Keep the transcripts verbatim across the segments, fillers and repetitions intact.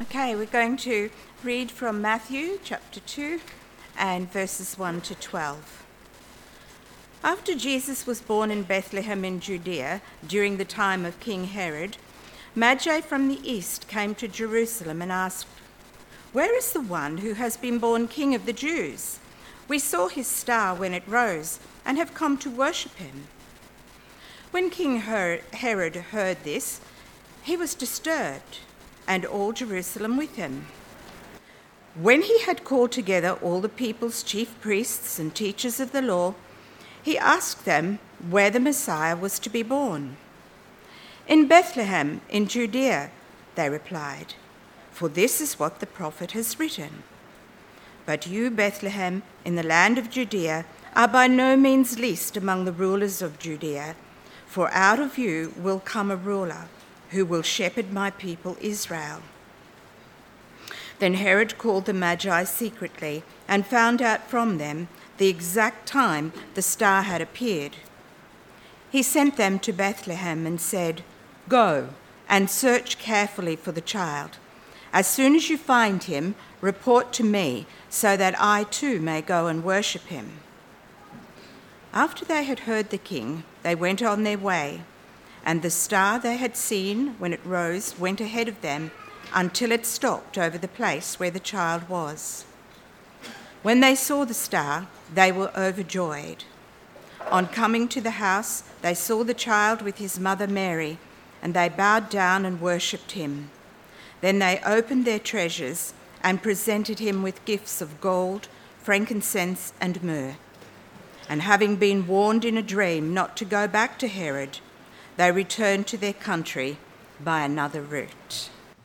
Okay, we're going to read from Matthew chapter two and verses one to twelve. After Jesus was born in Bethlehem in Judea during the time of King Herod, Magi from the east came to Jerusalem and asked, "Where is the one who has been born King of the Jews? We saw his star when it rose and have come to worship him." When King Herod heard this, he was disturbed, and all Jerusalem with him. When he had called together all the people's chief priests and teachers of the law, he asked them where the Messiah was to be born. "In Bethlehem, in Judea," they replied, "for this is what the prophet has written. But you, Bethlehem, in the land of Judea, are by no means least among the rulers of Judea, for out of you will come a ruler who will shepherd my people Israel." Then Herod called the Magi secretly and found out from them the exact time the star had appeared. He sent them to Bethlehem and said, "Go and search carefully for the child. As soon as you find him, report to me so that I too may go and worship him." After they had heard the king, they went on their way, and the star they had seen when it rose went ahead of them until it stopped over the place where the child was. When they saw the star, they were overjoyed. On coming to the house, they saw the child with his mother Mary, and they bowed down and worshipped him. Then they opened their treasures and presented him with gifts of gold, frankincense, and myrrh. And having been warned in a dream not to go back to Herod, they returned to their country by another route.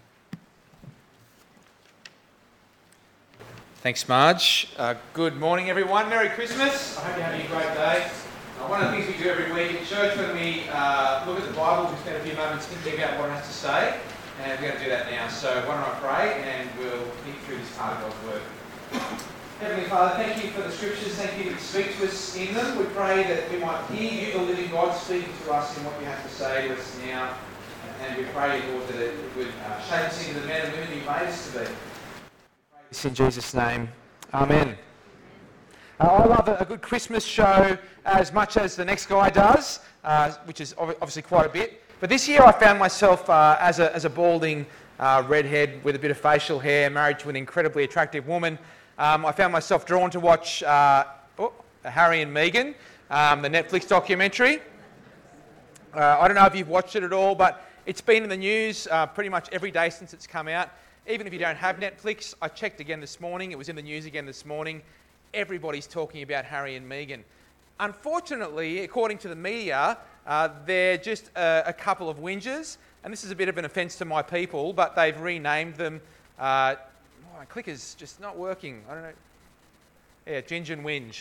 Thanks, Marge. Uh, good morning, everyone. Merry Christmas. I hope you're having a great day. Uh, one of the things we do every week at church when we uh, look at the Bible, we spend a few moments thinking about what it has to say, and we're going to do that now. So why don't I pray, and we'll think through this part of God's Word. Heavenly Father, thank you for the Scriptures. Thank you that you speak to us in them. We pray that we might hear you, the living God, speaking to us in what you have to say to us now. And we pray, Lord, that it would uh, shape us into the men and women you made us to be. This in Jesus' name. Amen. Uh, I love a, a good Christmas show as much as the next guy does, uh, which is ob- obviously quite a bit. But this year I found myself uh, as a as a balding uh, redhead with a bit of facial hair, married to an incredibly attractive woman. Um, I found myself drawn to watch uh, oh, Harry and Meghan, um, the Netflix documentary. Uh, I don't know if you've watched it at all, but it's been in the news uh, pretty much every day since it's come out. Even if you don't have Netflix, I checked again this morning. It was in the news again this morning. Everybody's talking about Harry and Meghan. Unfortunately, according to the media, uh, they're just a, a couple of whingers. And this is a bit of an offence to my people, but they've renamed them... Uh, oh, my clicker's just not working. I don't know. Yeah, Ginge and Whinge.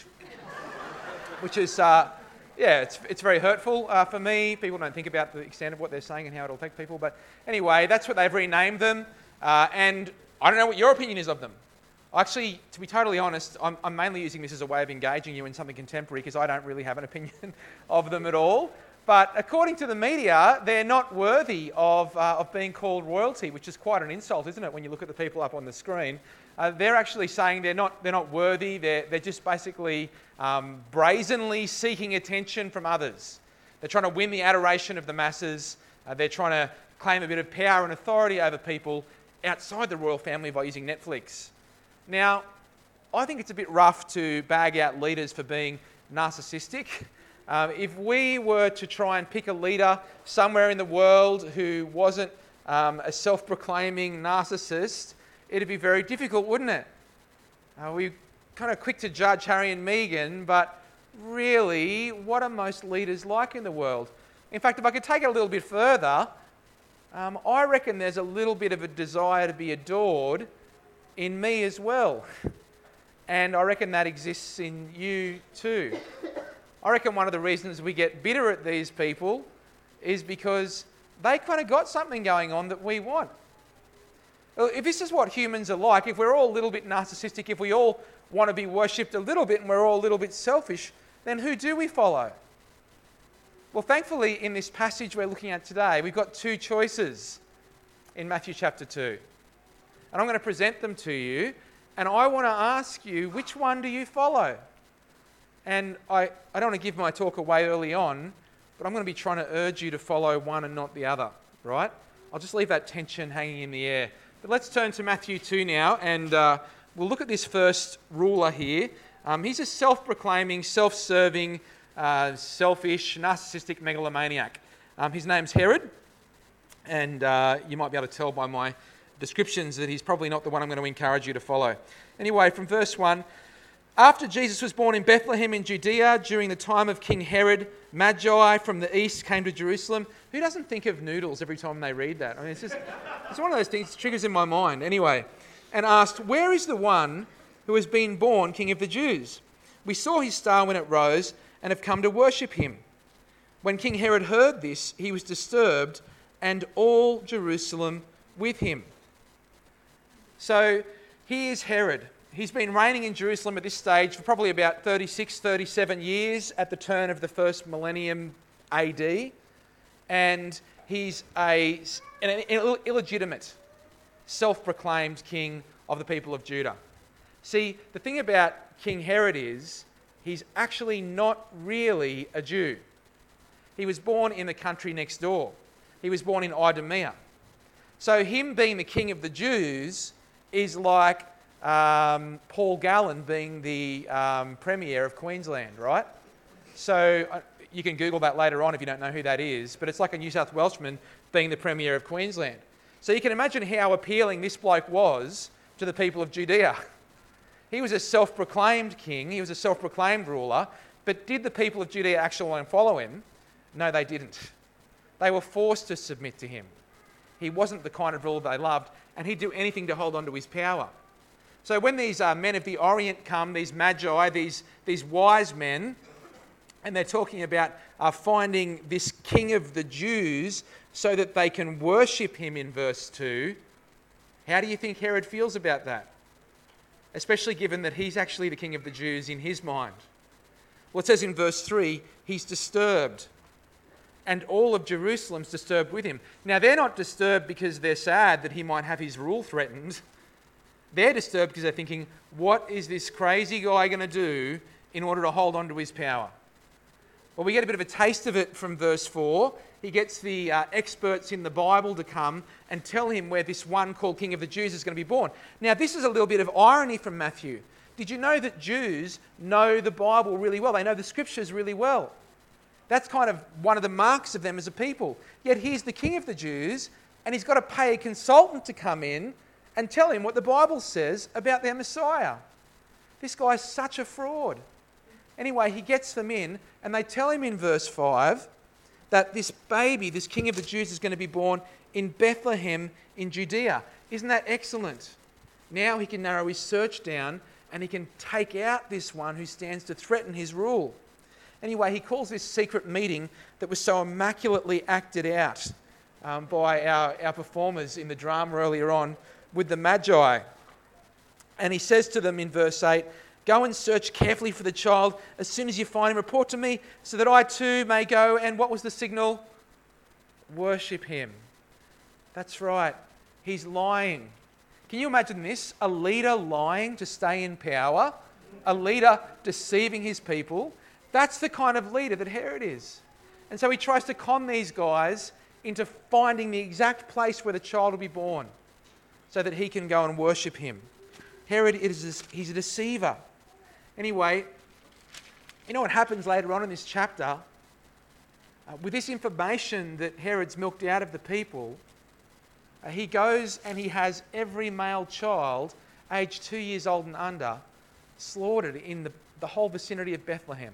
Which is... Uh, Yeah, it's it's very hurtful uh, for me. People don't think about the extent of what they're saying and how it'll affect people. But anyway, that's what they've renamed them. Uh, and I don't know what your opinion is of them. Actually, to be totally honest, I'm, I'm mainly using this as a way of engaging you in something contemporary because I don't really have an opinion of them at all. But according to the media, they're not worthy of uh, of being called royalty, which is quite an insult, isn't it, when you look at the people up on the screen. Uh, they're actually saying they're not they're not worthy. They're they're just basically um, brazenly seeking attention from others. They're trying to win the adoration of the masses. Uh, they're trying to claim a bit of power and authority over people outside the royal family by using Netflix. Now, I think it's a bit rough to bag out leaders for being narcissistic. Um, if we were to try and pick a leader somewhere in the world who wasn't um, a self-proclaiming narcissist, it'd be very difficult, wouldn't it? Uh, we're kind of quick to judge Harry and Meghan, but really, what are most leaders like in the world? In fact, if I could take it a little bit further, um, I reckon there's a little bit of a desire to be adored in me as well. And I reckon that exists in you too. I reckon one of the reasons we get bitter at these people is because they kind of got something going on that we want. Well, if this is what humans are like, if we're all a little bit narcissistic, if we all want to be worshipped a little bit and we're all a little bit selfish, then who do we follow? Well, thankfully, in this passage we're looking at today, we've got two choices in Matthew chapter two. and I'm going to present them to you, and I want to ask you, which one do you follow? And I, I don't want to give my talk away early on, but I'm going to be trying to urge you to follow one and not the other, right? I'll just leave that tension hanging in the air. But let's turn to Matthew two now, and uh, we'll look at this first ruler here. Um, he's a self-proclaiming, self-serving, uh, selfish, narcissistic megalomaniac. Um, his name's Herod, and uh, you might be able to tell by my descriptions that he's probably not the one I'm going to encourage you to follow. Anyway, from verse one, after Jesus was born in Bethlehem in Judea during the time of King Herod, Magi from the east came to Jerusalem. Who doesn't think of noodles every time they read that? I mean, it's just, it's one of those things that triggers in my mind. Anyway, and asked, where is the one who has been born King of the Jews? We saw his star when it rose and have come to worship him. When King Herod heard this, he was disturbed, and all Jerusalem with him. So here's Herod. He's been reigning in Jerusalem at this stage for probably about thirty-six, thirty-seven years at the turn of the first millennium A D. And he's a, an illegitimate, self-proclaimed king of the people of Judah. See, the thing about King Herod is he's actually not really a Jew. He was born in the country next door. He was born in Idumea. So him being the king of the Jews is like um, Paul Gallen being the um, Premier of Queensland, right? So uh, you can Google that later on if you don't know who that is, but it's like a New South Welshman being the Premier of Queensland. So you can imagine how appealing this bloke was to the people of Judea. He was a self-proclaimed king, he was a self-proclaimed ruler, but did the people of Judea actually want to follow him? No, they didn't. They were forced to submit to him. He wasn't the kind of ruler they loved, and he'd do anything to hold on to his power. So when these uh, men of the Orient come, these magi, these, these wise men, and they're talking about uh, finding this king of the Jews so that they can worship him in verse two, how do you think Herod feels about that? Especially given that he's actually the king of the Jews in his mind. Well, it says in verse three, he's disturbed, and all of Jerusalem's disturbed with him. Now, they're not disturbed because they're sad that he might have his rule threatened. They're disturbed because they're thinking, what is this crazy guy going to do in order to hold on to his power? Well, we get a bit of a taste of it from verse four. He gets the uh, experts in the Bible to come and tell him where this one called King of the Jews is going to be born. Now, this is a little bit of irony from Matthew. Did you know that Jews know the Bible really well? They know the Scriptures really well. That's kind of one of the marks of them as a people. Yet here's the King of the Jews, and he's got to pay a consultant to come in and tell him what the Bible says about their Messiah. This guy's such a fraud. Anyway, he gets them in, and they tell him in verse five that this baby, this King of the Jews, is going to be born in Bethlehem in Judea. Isn't that excellent? Now he can narrow his search down, and he can take out this one who stands to threaten his rule. Anyway, he calls this secret meeting that was so immaculately acted out um, by our, our performers in the drama earlier on with the Magi. And he says to them in verse eight, go and search carefully for the child. As soon as you find him, report to me so that I too may go. And what was the signal? Worship him. That's right. He's lying. Can you imagine this? A leader lying to stay in power. A leader deceiving his people. That's the kind of leader that Herod is. And so he tries to con these guys into finding the exact place where the child will be born so that he can go and worship him. Herod, is he's a deceiver. Anyway, you know what happens later on in this chapter? Uh, with this information that Herod's milked out of the people, uh, he goes and he has every male child aged two years old and under slaughtered in the, the whole vicinity of Bethlehem.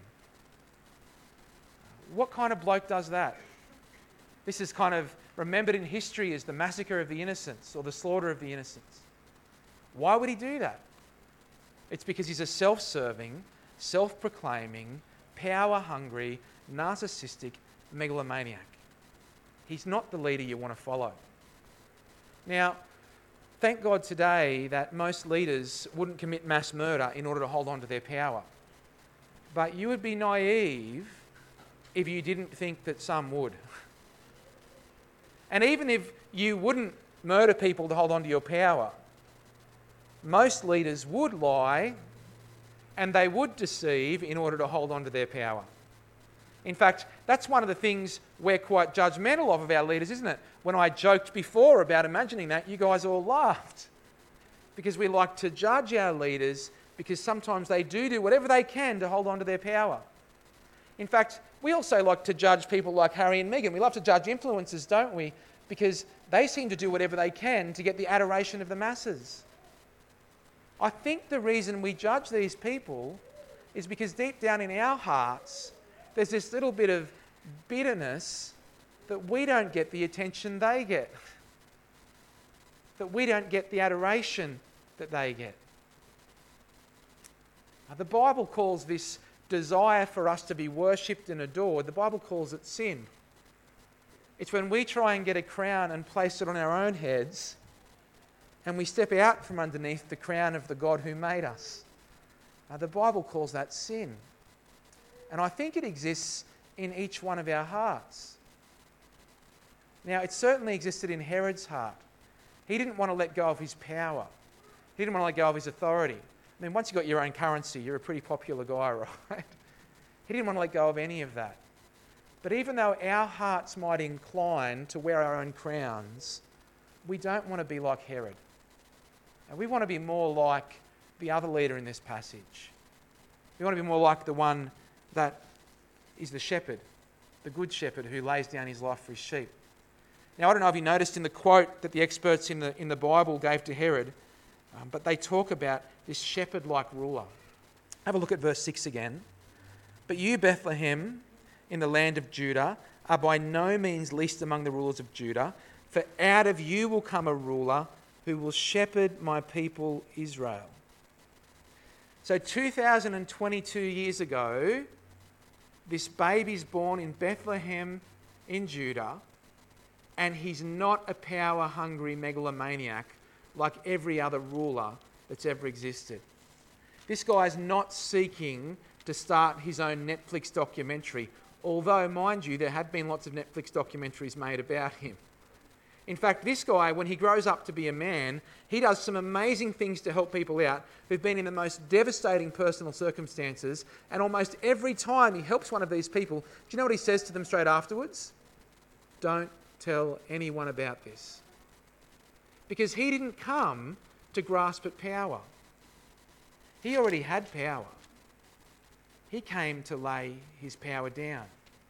What kind of bloke does that? This is kind of remembered in history as the massacre of the innocents or the slaughter of the innocents. Why would he do that? It's because he's a self-serving, self-proclaiming, power-hungry, narcissistic megalomaniac. He's not the leader you want to follow. Now, thank God today that most leaders wouldn't commit mass murder in order to hold on to their power. But you would be naive if you didn't think that some would. And even if you wouldn't murder people to hold on to your power, most leaders would lie and they would deceive in order to hold on to their power. In fact, that's one of the things we're quite judgmental of of our leaders, isn't it? When I joked before about imagining that, you guys all laughed. Because we like to judge our leaders because sometimes they do do whatever they can to hold on to their power. In fact, we also like to judge people like Harry and Meghan. We love to judge influencers, don't we? Because they seem to do whatever they can to get the adoration of the masses. I think the reason we judge these people is because deep down in our hearts, there's this little bit of bitterness that we don't get the attention they get, that we don't get the adoration that they get. Now, the Bible calls this desire for us to be worshipped and adored, the Bible calls it sin. It's when we try and get a crown and place it on our own heads and we step out from underneath the crown of the God who made us. Now, the Bible calls that sin. And I think it exists in each one of our hearts. Now, it certainly existed in Herod's heart. He didn't want to let go of his power. He didn't want to let go of his authority. I mean, once you've got your own currency, you're a pretty popular guy, right? He didn't want to let go of any of that. But even though our hearts might incline to wear our own crowns, we don't want to be like Herod. And we want to be more like the other leader in this passage. We want to be more like the one that is the shepherd, the good shepherd who lays down his life for his sheep. Now, I don't know if you noticed in the quote that the experts in the, in the Bible gave to Herod, um, but they talk about this shepherd-like ruler. Have a look at verse six again. But you, Bethlehem, in the land of Judah, are by no means least among the rulers of Judah, for out of you will come a ruler who will shepherd my people Israel. So two thousand twenty-two years ago, this baby's born in Bethlehem in Judah, and he's not a power-hungry megalomaniac like every other ruler that's ever existed. This guy's not seeking to start his own Netflix documentary, although, mind you, there have been lots of Netflix documentaries made about him. In fact, this guy, when he grows up to be a man, he does some amazing things to help people out who've been in the most devastating personal circumstances, and almost every time he helps one of these people, do you know what he says to them straight afterwards? Don't tell anyone about this. Because he didn't come to grasp at power. He already had power. He came to lay his power down.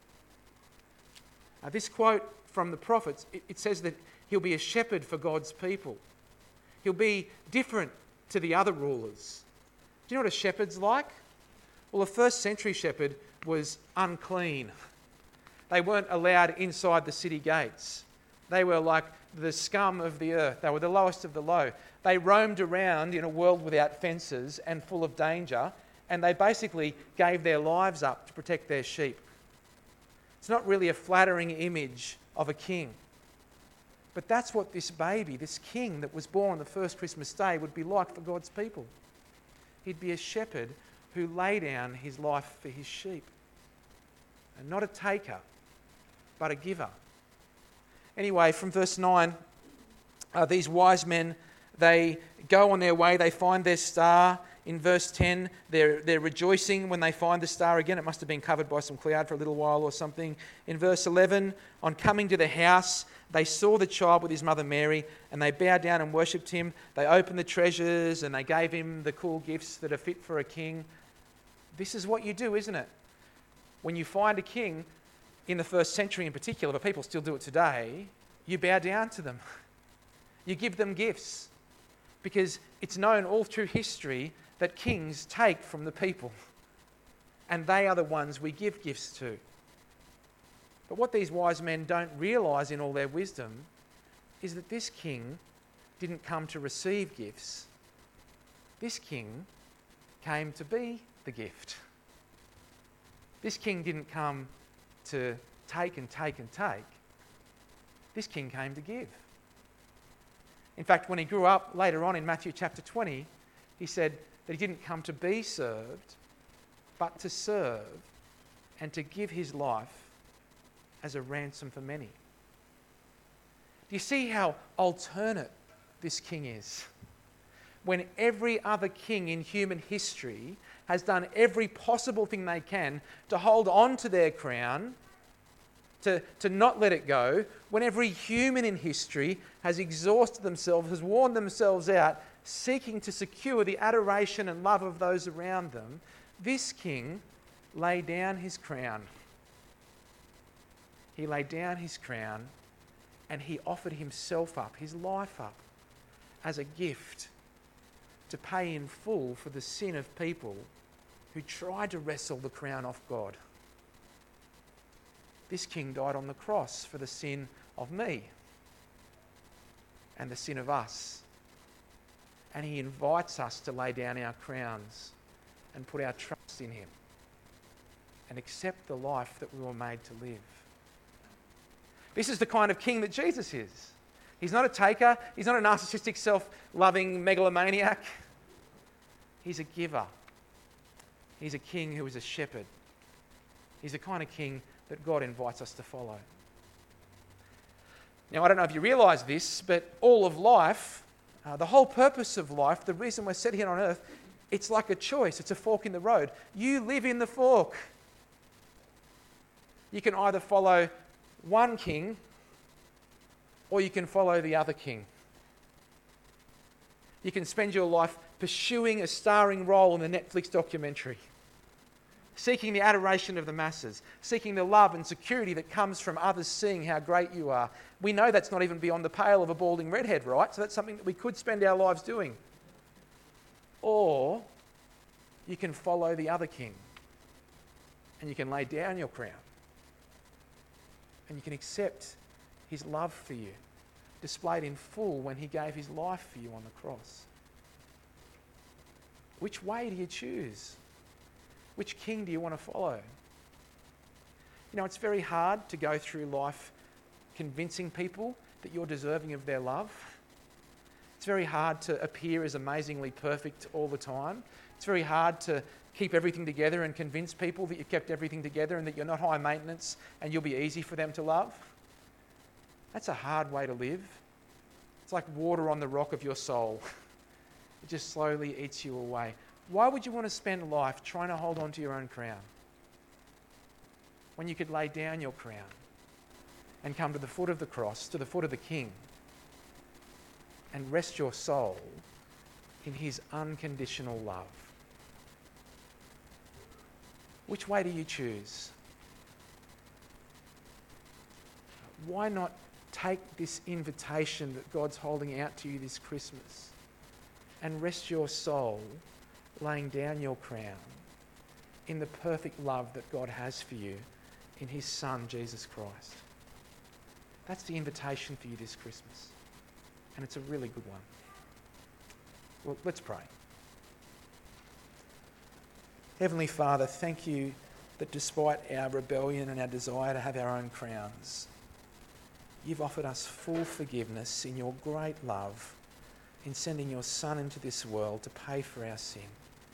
Now, this quote from the prophets, it, it says that he'll be a shepherd for God's people. He'll be different to the other rulers. Do you know what a shepherd's like? Well, a first century shepherd was unclean. They weren't allowed inside the city gates. They were like the scum of the earth. They were the lowest of the low. They roamed around in a world without fences and full of danger, and they basically gave their lives up to protect their sheep. It's not really a flattering image of a king. But that's what this baby, this king that was born the first Christmas day, would be like for God's people. He'd be a shepherd who lay down his life for his sheep. And not a taker, but a giver. Anyway, from verse nine, uh, these wise men, they go on their way, they find their star. In verse ten, they're, they're rejoicing when they find the star again. It must have been covered by some cloud for a little while or something. In verse eleven, on coming to the house, they saw the child with his mother Mary, and they bowed down and worshipped him. They opened the treasures and they gave him the cool gifts that are fit for a king. This is what you do, isn't it? When you find a king, in the first century in particular, but people still do it today, you bow down to them. You give them gifts. Because it's known all through history that kings take from the people. And they are the ones we give gifts to. But what these wise men don't realise in all their wisdom is that this king didn't come to receive gifts. This king came to be the gift. This king didn't come to take and take and take. This king came to give. In fact, when he grew up later on in Matthew chapter twenty, he said that he didn't come to be served, but to serve and to give his life as a ransom for many. Do you see how alternate this king is? when every other king in human history has done every possible thing they can to hold on to their crown, to, to not let it go, when every human in history has exhausted themselves, has worn themselves out, seeking to secure the adoration and love of those around them, this king laid down his crown. He laid down his crown and he offered himself up, his life up, as a gift to pay in full for the sin of people who tried to wrestle the crown off God. This king died on the cross for the sin of me and the sin of us. And he invites us to lay down our crowns and put our trust in him and accept the life that we were made to live. This is the kind of king that Jesus is. He's not a taker. He's not a narcissistic, self-loving megalomaniac. He's a giver. He's a king who is a shepherd. He's the kind of king that God invites us to follow. Now, I don't know if you realise this, but all of life, uh, the whole purpose of life, the reason we're set here on earth, it's like a choice. It's a fork in the road. You live in the fork. You can either follow one king or you can follow the other king. You can spend your life pursuing a starring role in a Netflix documentary, seeking the adoration of the masses, seeking the love and security that comes from others seeing how great you are. We know that's not even beyond the pale of a balding redhead, right? So that's something that we could spend our lives doing. Or you can follow the other king and you can lay down your crown and you can accept his love for you, displayed in full when he gave his life for you on the cross. Which way do you choose? Which king do you want to follow? You know, it's very hard to go through life convincing people that you're deserving of their love. It's very hard to appear as amazingly perfect all the time. It's very hard to keep everything together and convince people that you've kept everything together and that you're not high maintenance and you'll be easy for them to love. That's a hard way to live. It's like water on the rock of your soul. It just slowly eats you away. Why would you want to spend life trying to hold on to your own crown when you could lay down your crown and come to the foot of the cross, to the foot of the King, and rest your soul in his unconditional love? Which way do you choose? Why not take this invitation that God's holding out to you this Christmas and rest your soul laying down your crown in the perfect love that God has for you in his Son, Jesus Christ? That's the invitation for you this Christmas. And it's a really good one. Well, let's pray. Heavenly Father, thank you that despite our rebellion and our desire to have our own crowns, you've offered us full forgiveness in your great love in sending your Son into this world to pay for our sin.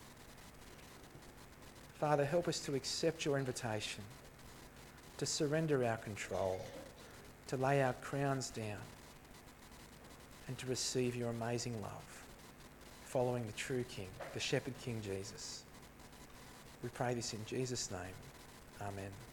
Father, help us to accept your invitation, to surrender our control, to lay our crowns down, and to receive your amazing love, following the true King, the Shepherd King Jesus. We pray this in Jesus' name. Amen.